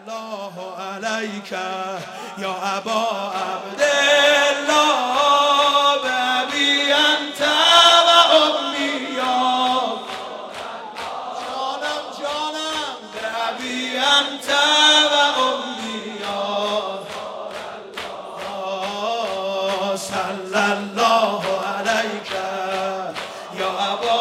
الله علیک یا ابا عبدالله بابی انت و امی یا جانم بابی انت و امی یا صلی الله علیک یا ابا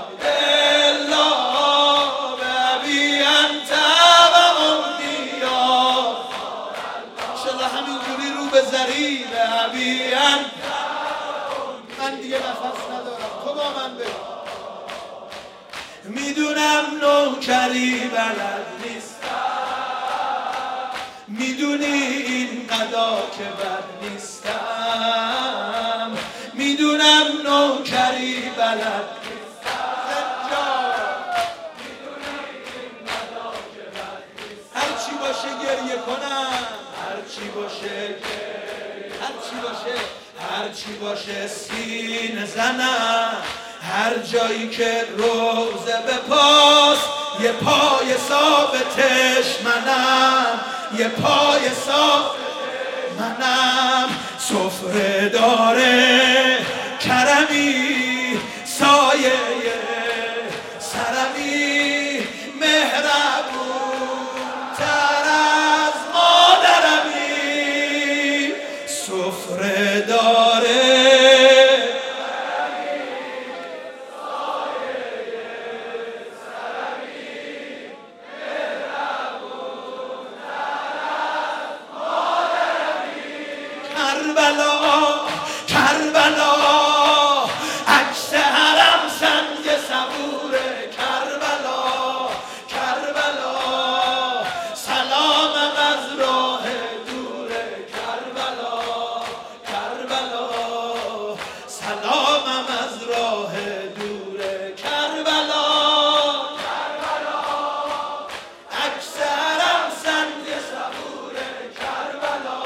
من دیگه نفس ندارم، تو با من بگو. میدونم نوکری بلد نیستم، میدونی این قضا که بد نیستم، میدونم نوکری بلد نیستم، هرچی باشه گریه کنم، هرچی باشه سینه زنم، هر جایی که روزه به پاس یه پای ثابتش منم، یه پای ثابتش منم. سفره داره کرمی سایه سرمی، مهربون تر از مادرمی. سفره داره کربلا عکس حرم سنگ صبوره. کربلا سلامم از راه دوره. کربلا سلامم از راه دوره. کربلا عکس حرم سنگ صبوره. کربلا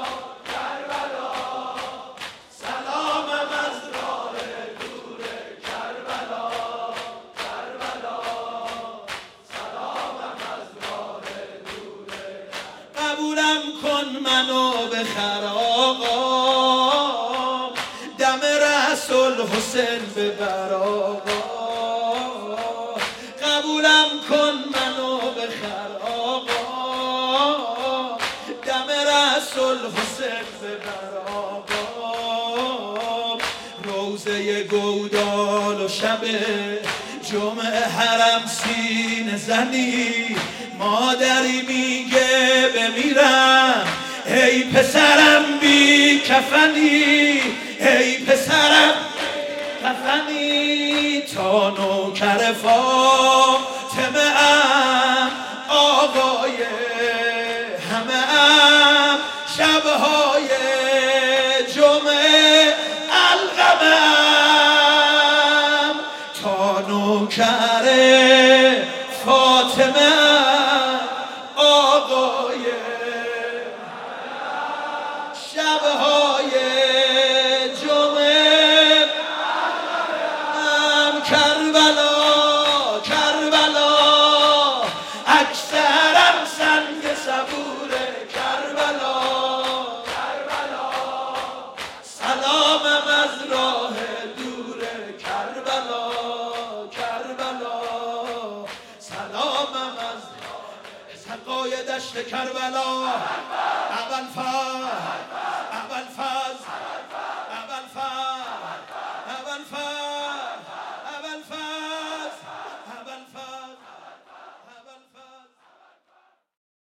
قبولم کن منو بخر آقا، دم رسول حسین ببر آقا. قبولم کن منو بخر آقا، دم رسول حسین ببر آقا. روزه گودال و شب جمعه حرم سینه زنی، مادری میگه بمیرم ای پسرم بی کفنی، ای پسرم کفنی. تا نوکر فاطمه ام آقای همه ام، شبهای جمعه القمه ام. تا نوکر فاطمه آقای شبهای جمعه کربلا اکثرم سنگ صبوره. کربلا سلامم از راه دوره. کربلا سلامم از سقای دشت کربلا. اول